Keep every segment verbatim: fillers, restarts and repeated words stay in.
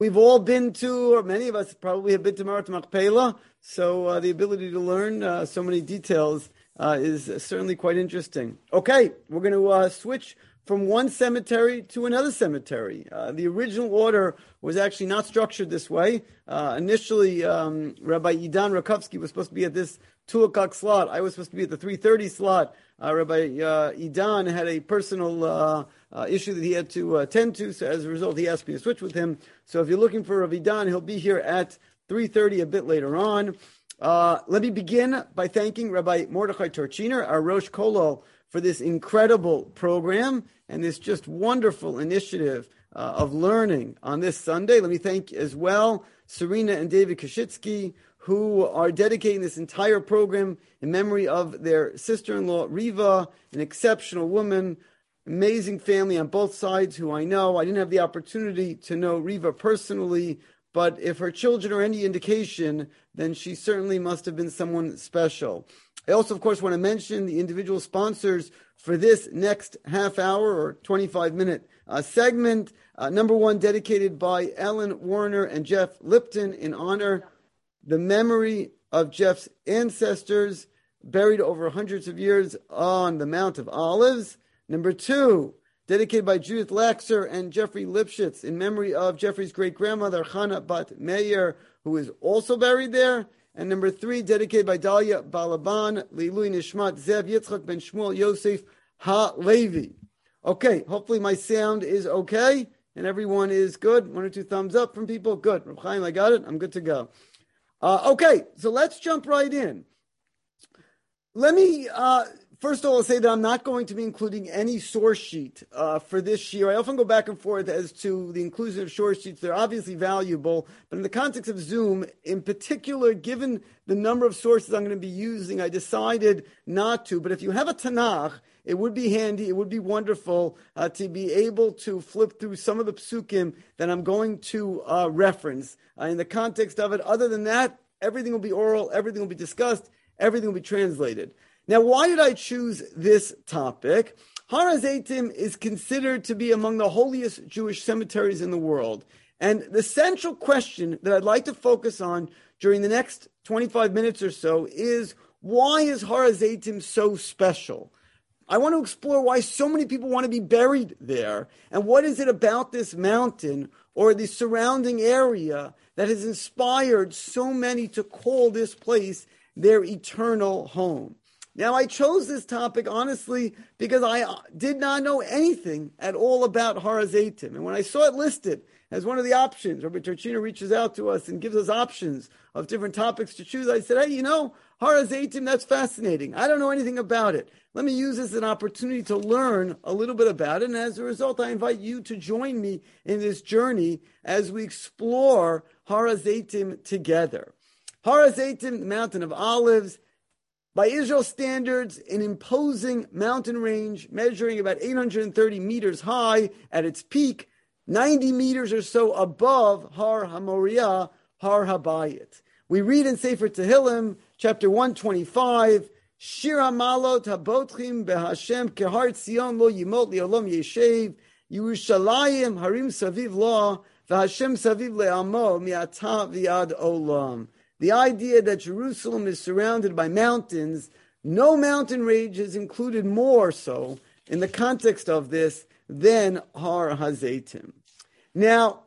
We've all been to, or many of us probably have been to Me'arat Machpelah, so uh, the ability to learn uh, so many details uh, is certainly quite interesting. Okay, we're going to uh, switch from one cemetery to another cemetery. Uh, the original order was actually not structured this way. Uh, initially, um, Rabbi Idan Rakovsky was supposed to be at this two o'clock slot. I was supposed to be at the three thirty slot. Uh, Rabbi uh, Idan had a personal uh, uh, issue that he had to uh, attend to, so as a result, he asked me to switch with him. So if you're looking for Rabbi Idan, he'll be here at three thirty a bit later on. Uh, let me begin by thanking Rabbi Mordechai Torchiner, our Rosh Kolol, for this incredible program and this just wonderful initiative uh, of learning on this Sunday. Let me thank as well Serena and David Kashitsky, who are dedicating this entire program in memory of their sister-in-law, Riva, an exceptional woman, amazing family on both sides who I know. I didn't have the opportunity to know Riva personally, but if her children are any indication, then she certainly must have been someone special. I also, of course, want to mention the individual sponsors for this next half hour or twenty-five minute uh, segment. Uh, number one, dedicated by Ellen Warner and Jeff Lipton in honor the memory of Jeff's ancestors buried over hundreds of years on the Mount of Olives. Number two, dedicated by Judith Laxer and Jeffrey Lipschitz in memory of Jeffrey's great-grandmother, Chana Bat Meir, who is also buried there. And number three, dedicated by Dalia Balaban, Leilui Nishmat Zev Yitzchak Ben Shmuel Yosef Ha-Levi. Okay, hopefully my sound is okay and everyone is good. One or two thumbs up from people. Good. Reb Chaim, I got it. I'm good to go. Uh, okay, so let's jump right in. Let me, uh, first of all, say that I'm not going to be including any source sheet uh, for this year. I often go back and forth as to the inclusion of source sheets. They're obviously valuable, but in the context of Zoom, in particular, given the number of sources I'm going to be using, I decided not to. But if you have a Tanakh, it would be handy, it would be wonderful uh, to be able to flip through some of the psukim that I'm going to uh, reference uh, in the context of it. Other than that, everything will be oral, everything will be discussed, everything will be translated. Now, why did I choose this topic? Har HaZeitim is considered to be among the holiest Jewish cemeteries in the world. And the central question that I'd like to focus on during the next twenty-five minutes or so is, why is Har HaZeitim so special? I want to explore why so many people want to be buried there, and what is it about this mountain or the surrounding area that has inspired so many to call this place their eternal home. Now, I chose this topic, honestly, because I did not know anything at all about Har HaZeitim. And when I saw it listed as one of the options, Rabbi Torchiner reaches out to us and gives us options of different topics to choose, I said, hey, you know, Har HaZeitim, that's fascinating. I don't know anything about it. Let me use this as an opportunity to learn a little bit about it. And as a result, I invite you to join me in this journey as we explore Har HaZeitim together. Har HaZeitim, the Mountain of Olives, by Israel standards, an imposing mountain range measuring about eight hundred thirty meters high at its peak, ninety meters or so above Har HaMoriah, Har HaBayit. We read in Sefer Tehillim, chapter one twenty-five, Shir HaMalot HaBotchim BeHashem Kehar Tzion Lo Yimot Li'olam Yeshev, Yerushalayim Harim Saviv Lo, VeHashem Saviv Le'amo Mi'ata V'yad Olam. The idea that Jerusalem is surrounded by mountains, no mountain range is included more so in the context of this than Har HaZeitim. Now,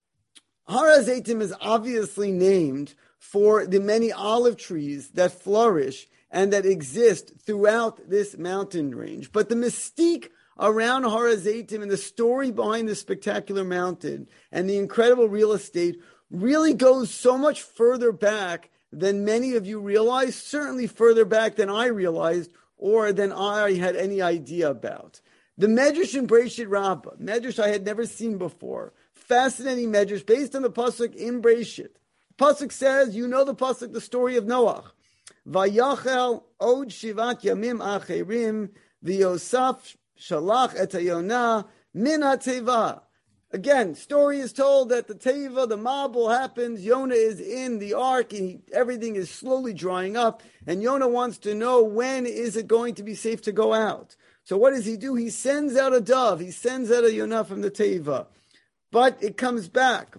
Har HaZeitim is obviously named for the many olive trees that flourish and that exist throughout this mountain range. But the mystique around Har HaZeitim and the story behind this spectacular mountain and the incredible real estate really goes so much further back than many of you realize, certainly further back than I realized or than I had any idea about. The Medrash in Breshit Rabbah, Medrash I had never seen before, fascinating Medrash based on the Pasuk in Breshit. Pasuk says, you know the Pasuk, the story of Noach. Vayachel od shivat yamim acherim v'yosaf shalach et hayonah min hateva. Again, story is told that the Teva, the Mabul happens, Yonah is in the ark, and he, everything is slowly drying up, and Yonah wants to know when is it going to be safe to go out. So what does he do? He sends out a dove, he sends out a Yonah from the Teva. But it comes back.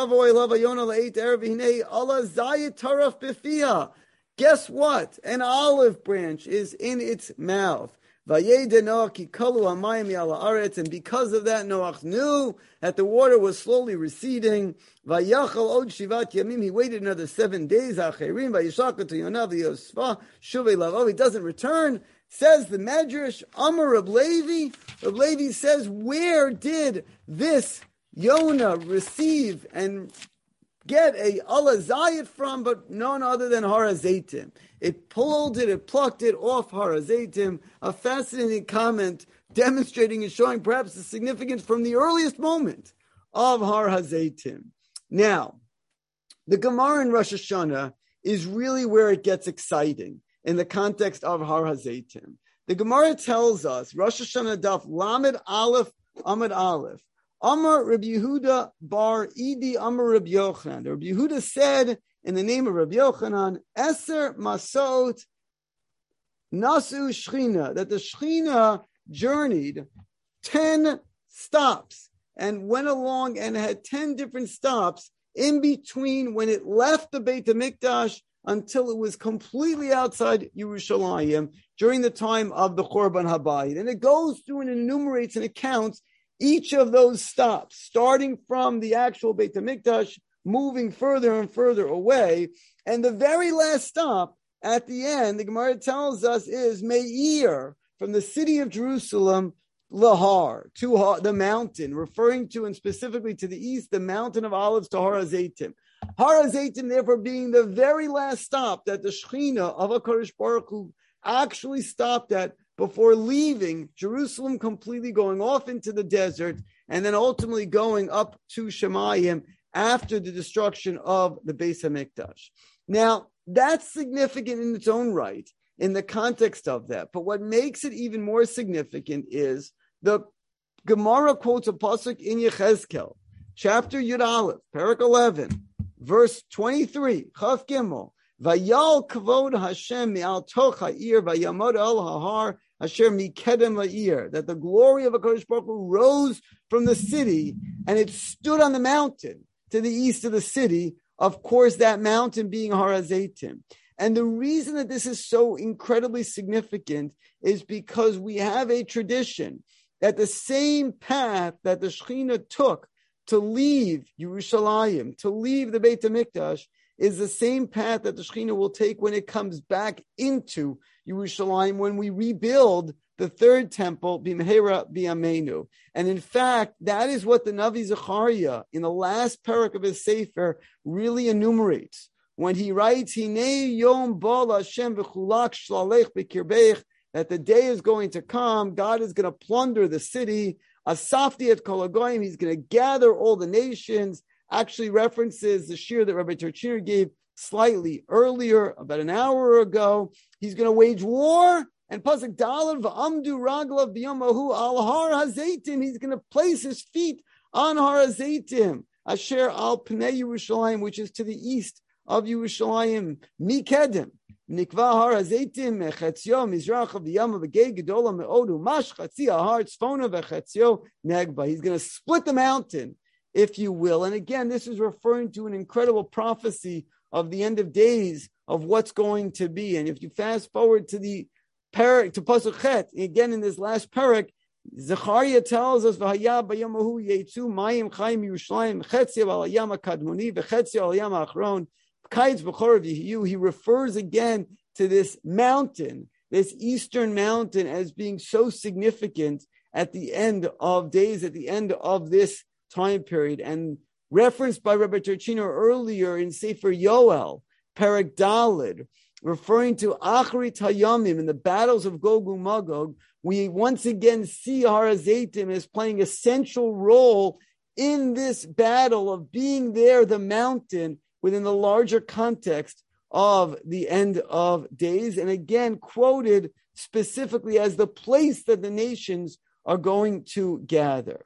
Guess what? An olive branch is in its mouth. And because of that, Noach knew that the water was slowly receding. He waited another seven days. He doesn't return. Says the Medrash, Amar Reb Levi. Reb Levi says, where did this Yonah receive and get a Allah Zayit from, but none other than Har HaZeitim? It pulled it, it plucked it off Har HaZeitim. A fascinating comment demonstrating and showing perhaps the significance from the earliest moment of Har HaZeitim. Now, the Gemara in Rosh Hashanah is really where it gets exciting in the context of Har HaZeitim. The Gemara tells us, Rosh Hashanah Daf Lamed Aleph Amud Aleph, Amar Rabbi Yehuda bar Idi Amar Rabbi Yochanan. Rabbi Yehuda said in the name of Rabbi Yochanan, Eser Masot Nasu Shechina, that the Shechina journeyed ten stops and went along and had ten different stops in between when it left the Beit HaMikdash until it was completely outside Yerushalayim during the time of the Churban Habayit. And it goes through and enumerates and accounts each of those stops, starting from the actual Beit HaMikdash, moving further and further away. And the very last stop at the end, the Gemara tells us, is Meir, from the city of Jerusalem, Lahar, to Har, the mountain, referring to and specifically to the east, the mountain of olives to Har HaZeitim. Har HaZeitim, therefore, being the very last stop that the Shechina of HaKadosh Baruch Hu actually stopped at before leaving Jerusalem completely, going off into the desert, and then ultimately going up to Shemayim after the destruction of the Beis HaMikdash. Now, that's significant in its own right, in the context of that. But what makes it even more significant is the Gemara quotes a pasuk in Yechezkel, chapter Yud Aleph, Parak eleven, verse twenty-three, Chaf Gimel, Vayal Kvod Hashem Mi'al Toch Ha'ir Vayamod El Hahar Asher Mikedem La'ir, that the glory of HaKadosh Baruch Hu rose from the city and it stood on the mountain to the east of the city, of course, that mountain being Har HaZeitim. And the reason that this is so incredibly significant is because we have a tradition that the same path that the Shechina took to leave Yerushalayim, to leave the Beit HaMikdash, is the same path that the Shechina will take when it comes back into Yerushalayim, when we rebuild the third temple, B'mehera B'yameinu. And in fact, that is what the Navi Zechariah, in the last parak of his Sefer, really enumerates. When he writes, Hinei Yom Bal Hashem V'chulak Shlalech B'kirbeich, that the day is going to come, God is going to plunder the city, Asafti et Kol Hagoyim, he's going to gather all the nations. Actually references the shir that Rabbi Terchiner gave slightly earlier, about an hour ago. He's going to wage war, and pasuk Daled v'amdu raglav b'yomahu al Har HaZeitim. He's going to place his feet on Har HaZeitim, asher al pnei Yerushalayim, which is to the east of Yerushalayim. Mikedem nikva Har HaZeitim mechetzio mizrach v'yama v'gei gedola me'odu mash chatzi ahar tzfona v'chetzio negba. He's going to split the mountain, if you will. And again, this is referring to an incredible prophecy of the end of days, of what's going to be. And if you fast forward to the parak, to Pasuk Chet, again in this last parak, Zechariah tells us, V'haya b'yomahu yetzu mayim chayim Yerushalayim, chetzia al hayam kadmoni, v'chetzia al hayam achron, kaitz b'chor v'hiyu. He refers again to this mountain, this eastern mountain, as being so significant at the end of days, at the end of this time period, and referenced by Rabbi Terchiner earlier in Sefer Yoel, Parak Daled, referring to Acharit Hayamim in the battles of Gog and Magog. We once again see Har HaZeitim as playing a central role in this battle of being there, the mountain, within the larger context of the end of days, and again quoted specifically as the place that the nations are going to gather.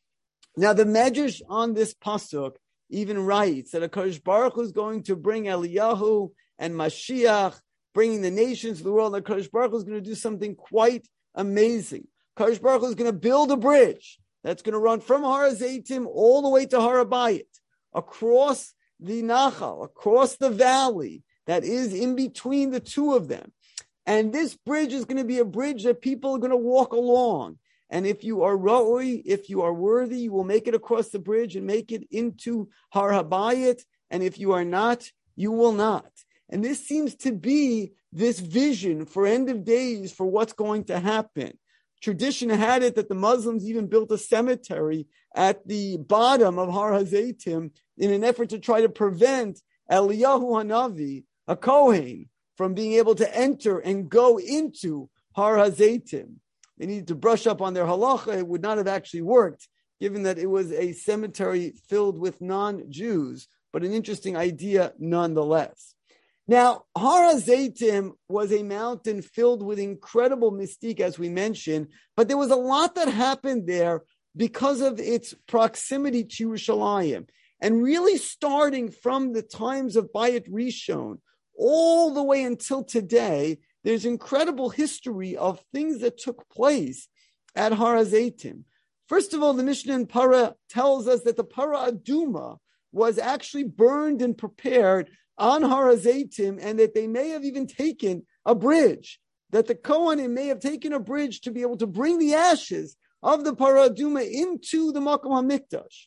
Now, the Medrash on this pasuk even writes that HaKadosh Baruch Hu is going to bring Eliyahu and Mashiach, bringing the nations to the world. HaKadosh Baruch Hu is going to do something quite amazing. HaKadosh Baruch Hu is going to build a bridge that's going to run from Har HaZeitim all the way to Har HaBayit, across the Nachal, across the valley that is in between the two of them. And this bridge is going to be a bridge that people are going to walk along. And if you are ra'oi, if you are worthy, you will make it across the bridge and make it into Har HaBayit. And if you are not, you will not. And this seems to be this vision for end of days for what's going to happen. Tradition had it that the Muslims even built a cemetery at the bottom of Har HaZeitim in an effort to try to prevent Eliyahu Hanavi, a Kohen, from being able to enter and go into Har HaZeitim. They needed to brush up on their halacha. It would not have actually worked, given that it was a cemetery filled with non-Jews, but an interesting idea nonetheless. Now, Har HaZeitim was a mountain filled with incredible mystique, as we mentioned, but there was a lot that happened there because of its proximity to Yerushalayim. And really starting from the times of Bayit Rishon, all the way until today, there's incredible history of things that took place at Har HaZeitim. First of all, the Mishnah in Para tells us that the Para Aduma was actually burned and prepared on Har HaZeitim, and that they may have even taken a bridge, that the Kohanim may have taken a bridge to be able to bring the ashes of the Para Aduma into the Makom HaMikdash,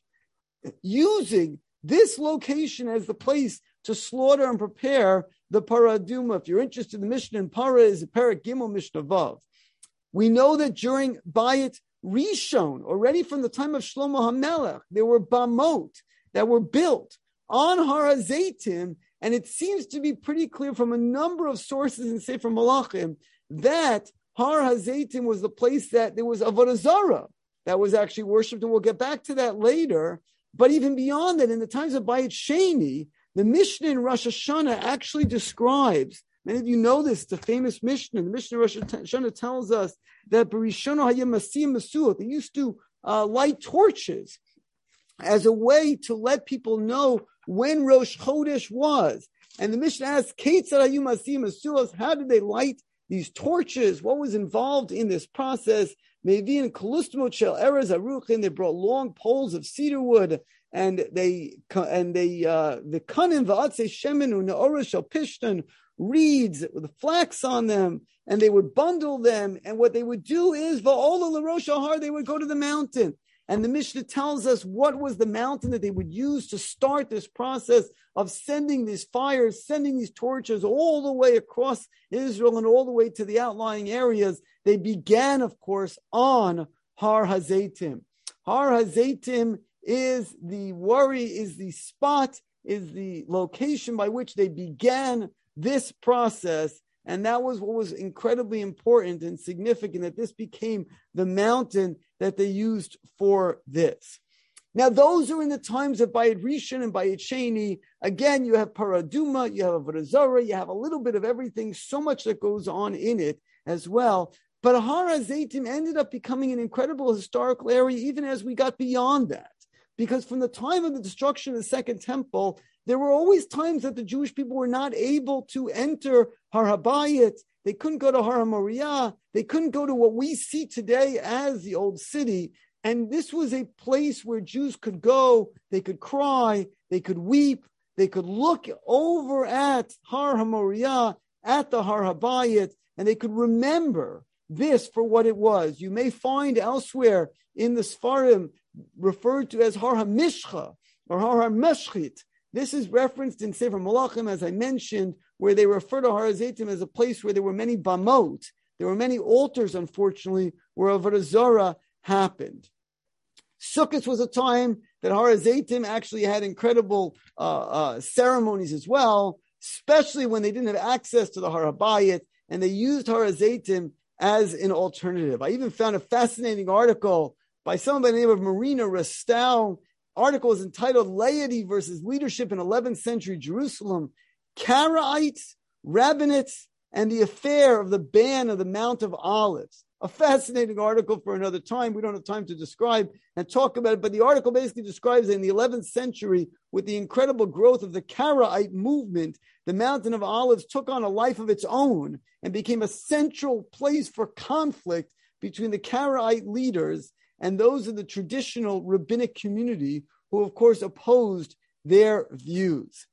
using this location as the place to slaughter and prepare the Para Aduma. If you're interested, the Mishnah in Para is a Perek Gimel Mishnah Vav. We know that during Bayit Rishon, already from the time of Shlomo HaMelech, there were bamot that were built on Har HaZeitim, and it seems to be pretty clear from a number of sources in Sefer Malachim that Har HaZeitim was the place that there was Avodah Zarah that was actually worshipped, and we'll get back to that later. But even beyond that, in the times of Bayit Sheni, the Mishnah in Rosh Hashanah actually describes, many of you know this, the famous Mishnah. The Mishnah in Rosh Hashanah tells us that B'Rishono Hayeh Masim Mesuot, they used to uh, light torches as a way to let people know when Rosh Chodesh was. And the Mishnah asks, Keitzad Hayu Masim Mesuot, how did they light these torches? What was involved in this process? Mevi'in Kalustmot Shel Erez Aruchin, they brought long poles of cedar wood, and they and they uh, the kanim va'atzei shemenu ne'ora shel pishtan, reeds with flax on them, and they would bundle them. And what they would do is va'ola l'rosh har, they would go to the mountain. And the Mishnah tells us what was the mountain that they would use to start this process of sending these fires, sending these torches all the way across Israel and all the way to the outlying areas. They began, of course, on Har HaZeitim. Har HaZeitim is the worry, is the spot, is the location by which they began this process. And that was what was incredibly important and significant, that this became the mountain that they used for this. Now, those are in the times of Bayit Rishon and Bayit Sheni. Again, you have Para Aduma, you have Avodah Zarah, you have a little bit of everything, so much that goes on in it as well. But Har HaZeitim ended up becoming an incredible historical area, even as we got beyond that. Because from the time of the destruction of the Second Temple, there were always times that the Jewish people were not able to enter Har HaBayit. They couldn't go to Har HaMoriah. They couldn't go to what we see today as the old city. And this was a place where Jews could go, they could cry, they could weep, they could look over at Har HaMoriah, at the Har HaBayit, and they could remember this for what it was. You may find elsewhere in the Sfarim referred to as Har HaMishcha or Har HaMeshchit. This is referenced in Sefer Malachim, as I mentioned, where they refer to Har HaZeitim as a place where there were many bamot. There were many altars, unfortunately, where Avodah Zarah happened. Sukkot was a time that Har HaZeitim actually had incredible uh, uh, ceremonies as well, especially when they didn't have access to the Har HaBayit, and they used Har HaZeitim as an alternative. I even found a fascinating article by someone by the name of Marina Restau. Article is entitled Laity versus Leadership in eleventh Century Jerusalem, Karaites, Rabbinites, and the Affair of the Ban of the Mount of Olives. A fascinating article for another time. We don't have time to describe and talk about it, but the article basically describes that in the eleventh century, with the incredible growth of the Karaite movement, the Mountain of Olives took on a life of its own and became a central place for conflict between the Karaite leaders and those of the traditional rabbinic community who, of course, opposed their views.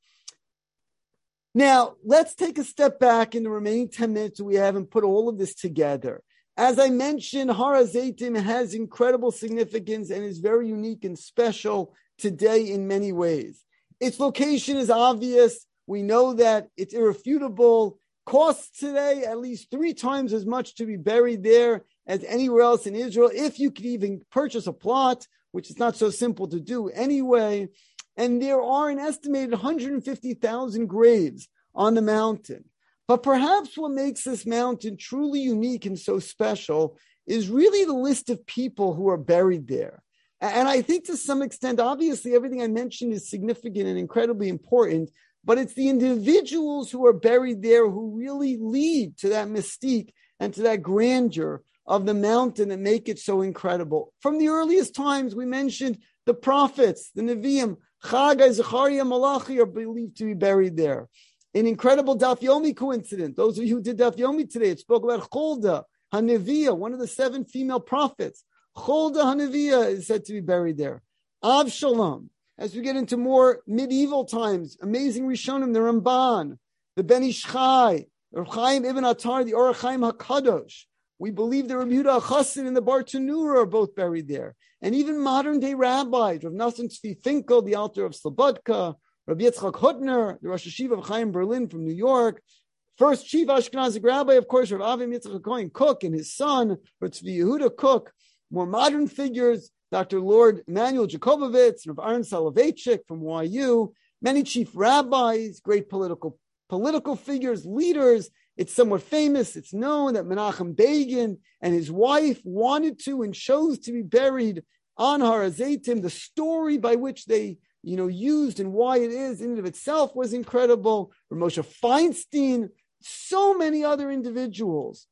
Now, let's take a step back in the remaining ten minutes that we have and put all of this together. As I mentioned, Har HaZeitim has incredible significance and is very unique and special today in many ways. Its location is obvious. We know that it's irrefutable. Costs today at least three times as much to be buried there as anywhere else in Israel, if you could even purchase a plot, which is not so simple to do anyway. And there are an estimated one hundred fifty thousand graves on the mountain. But perhaps what makes this mountain truly unique and so special is really the list of people who are buried there. And I think to some extent, obviously, everything I mentioned is significant and incredibly important, but it's the individuals who are buried there who really lead to that mystique and to that grandeur of the mountain that make it so incredible. From the earliest times, we mentioned the prophets, the Nevi'im, Chagai, Zechariah, Malachi are believed to be buried there. An incredible Daf Yomi coincidence. Those of you who did Daf Yomi today, it spoke about Cholda HaNeviah, one of the seven female prophets. Cholda HaNeviah is said to be buried there. Avshalom. As we get into more medieval times, amazing Rishonim, the Ramban, the Ben Ish Chai, the Rav Chaim Ibn Attar, the Orach Chaim HaKadosh. We believe the Rabbi Yehuda HaChassid and the Bar Tanura are both buried there. And even modern-day rabbis, Rav Nassim Tzvi Finkel, the author of Slobodka, Rabbi Yitzchak Hutner, the Rosh Hashiva of Chaim Berlin from New York, first chief Ashkenazic rabbi, of course, Rav Avim Yitzchak Cohen Cook and his son, Rav Tzvi Yehuda Cook. More modern figures, Doctor Lord Emanuel Jacobovitz, Rav Aaron Soloveitchik from Y U, many chief rabbis, great political political figures, leaders. It's somewhat famous. It's known that Menachem Begin and his wife wanted to and chose to be buried on Har HaZeitim. The story by which they, you know, used and why it is in and of itself was incredible. Moshe Feinstein, so many other individuals.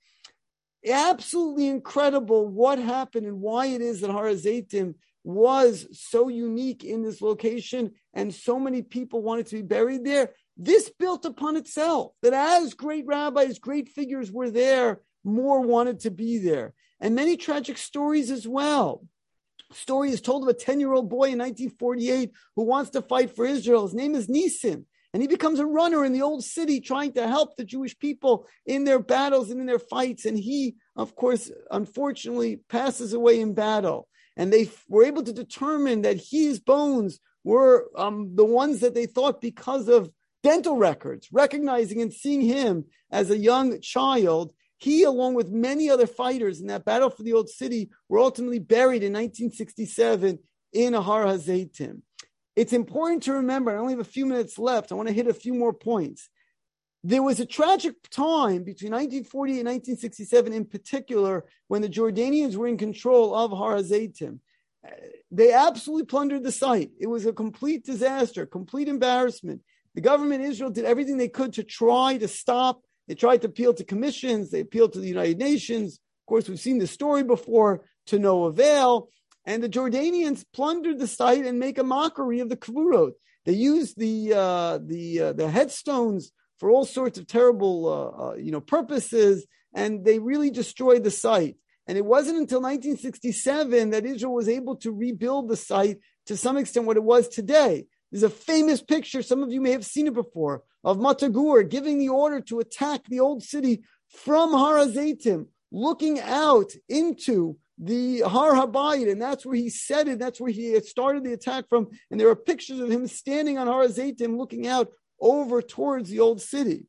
Absolutely incredible what happened and why it is that Har HaZeitim was so unique in this location and so many people wanted to be buried there. This built upon itself, that as great rabbis, great figures were there, more wanted to be there. And many tragic stories as well. Story is told of a ten-year-old boy in nineteen forty-eight who wants to fight for Israel. His name is Nisim. And he becomes a runner in the old city trying to help the Jewish people in their battles and in their fights. And he, of course, unfortunately passes away in battle. And they were able to determine that his bones were um, the ones that they thought because of dental records, recognizing and seeing him as a young child. He, along with many other fighters in that battle for the old city, were ultimately buried in nineteen sixty-seven in Har HaZeitim. It's important to remember, I only have a few minutes left. I want to hit a few more points. There was a tragic time between nineteen forty and nineteen sixty-seven in particular when the Jordanians were in control of Har HaZeitim. They absolutely plundered the site. It was a complete disaster, complete embarrassment. The government of Israel did everything they could to try to stop. They tried to appeal to commissions. They appealed to the United Nations. Of course, we've seen the story before, to no avail. And the Jordanians plundered the site and make a mockery of the Kvurot. They used the uh, the uh, the headstones for all sorts of terrible uh, uh, you know purposes, and they really destroyed the site. And it wasn't until nineteen sixty-seven that Israel was able to rebuild the site to some extent what it was today. There's a famous picture, some of you may have seen it before, of Matagur giving the order to attack the old city from Har HaZeitim, looking out into the Har Habayit, and that's where he said it, that's where he had started the attack from, and there are pictures of him standing on Har HaZeitim looking out over towards the old city.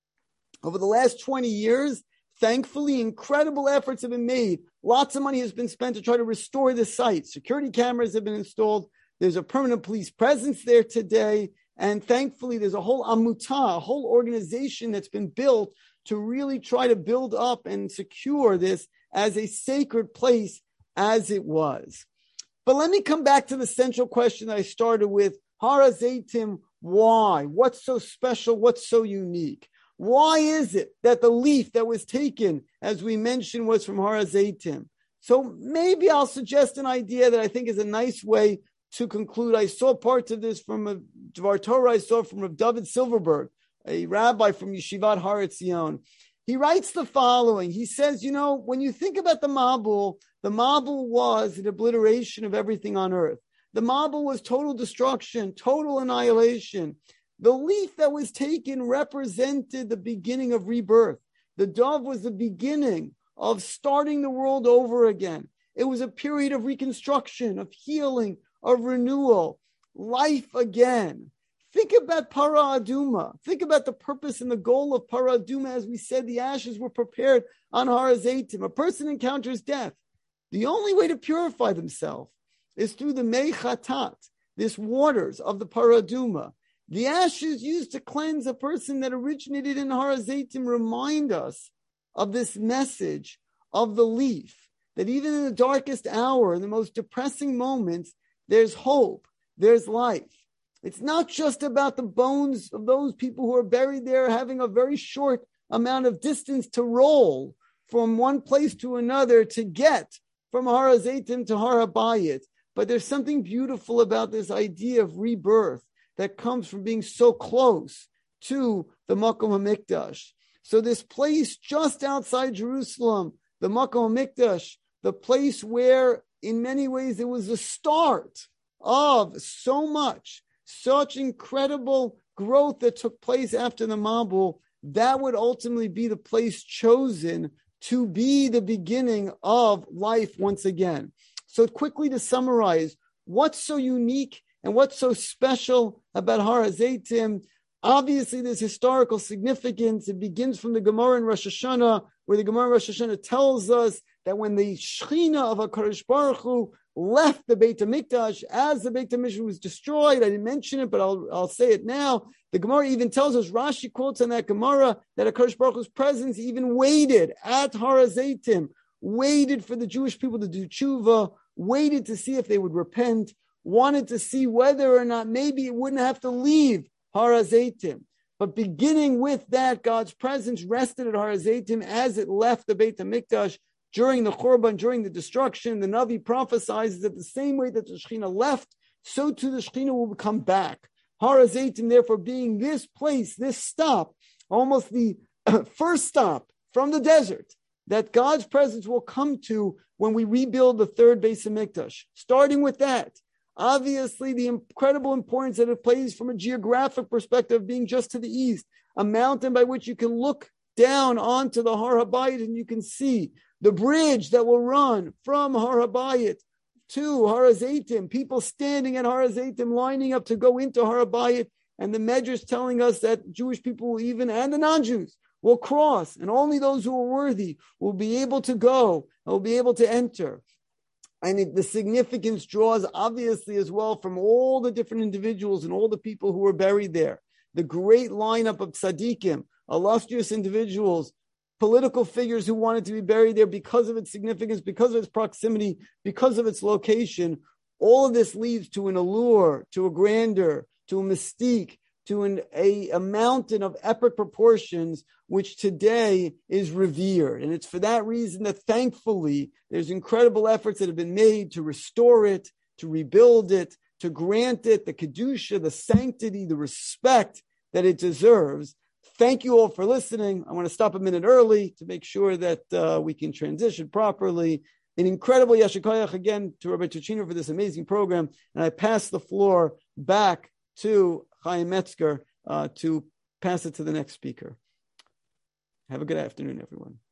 Over the last twenty years, thankfully, incredible efforts have been made. Lots of money has been spent to try to restore the site. Security cameras have been installed. There's a permanent police presence there today. And thankfully, there's a whole amutah, a whole organization that's been built to really try to build up and secure this as a sacred place as it was. But let me come back to the central question that I started with. Har HaZeitim, why? What's so special? What's so unique? Why is it that the leaf that was taken, as we mentioned, was from Har HaZeitim? So maybe I'll suggest an idea that I think is a nice way to conclude. I saw parts of this from a Dvar Torah I saw from Rav David Silverberg, a rabbi from Yeshivat Har Etzion. He writes the following. He says, you know, when you think about the Mabul, the Mabul was an obliteration of everything on earth. The Mabul was total destruction, total annihilation. The leaf that was taken represented the beginning of rebirth. The dove was the beginning of starting the world over again. It was a period of reconstruction, of healing, of renewal, life again. Think about Para Aduma. Think about the purpose and the goal of Para Aduma. As we said, the ashes were prepared on Har HaZeitim. A person encounters death. The only way to purify themselves is through the Mei Chatat, this waters of the Para Aduma. The ashes used to cleanse a person that originated in Har HaZeitim remind us of this message of the leaf, that even in the darkest hour, in the most depressing moments, there's hope, there's life. It's not just about the bones of those people who are buried there having a very short amount of distance to roll from one place to another to get from Har HaZeitim to Har HaBayit. But there's something beautiful about this idea of rebirth that comes from being so close to the Makom HaMikdash. So this place just outside Jerusalem, the Makom HaMikdash, the place where in many ways it was the start of so much, such incredible growth that took place after the Mabul, that would ultimately be the place chosen to be the beginning of life once again. So quickly to summarize, what's so unique and what's so special about Har HaZeitim? Obviously, there's historical significance. It begins from the Gemara in Rosh Hashanah, where the Gemara in Rosh Hashanah tells us that when the Shechina of HaKadosh Baruch Hu left the Beit HaMikdash, as the Beit HaMikdash was destroyed, I didn't mention it, but I'll, I'll say it now. The Gemara even tells us, Rashi quotes on that Gemara, that HaKadosh Baruch Hu's presence even waited at Har HaZeitim, waited for the Jewish people to do tshuva, waited to see if they would repent, wanted to see whether or not maybe it wouldn't have to leave Har HaZeitim. But beginning with that, God's presence rested at Har HaZeitim as it left the Beit HaMikdash during the Churban, during the destruction. The Navi prophesies that the same way that the Shekhinah left, so too the Shekhinah will come back. Har HaZeitim, therefore, being this place, this stop, almost the first stop from the desert, that God's presence will come to when we rebuild the third Beis HaMikdash. Starting with that, obviously the incredible importance that it plays from a geographic perspective, being just to the east, a mountain by which you can look down onto the Har HaBayit and you can see the bridge that will run from Har HaBayit to Har HaZeitim, people standing at Har HaZeitim lining up to go into Har HaBayit, and the Medrash telling us that Jewish people will even, and the non-Jews, will cross, and only those who are worthy will be able to go, and will be able to enter. And it, the significance draws obviously as well from all the different individuals and all the people who were buried there. The great lineup of tzaddikim, illustrious individuals, political figures who wanted to be buried there because of its significance, because of its proximity, because of its location. All of this leads to an allure, to a grandeur, to a mystique, to an, a, a mountain of epic proportions, which today is revered. And it's for that reason that thankfully there's incredible efforts that have been made to restore it, to rebuild it, to grant it the kedusha, the sanctity, the respect that it deserves. Thank you all for listening. I want to stop a minute early to make sure that uh, we can transition properly. An incredible Yasher Koyach again to Rabbi Tuchino for this amazing program. And I pass the floor back to Chaim Metzger uh, to pass it to the next speaker. Have a good afternoon, everyone.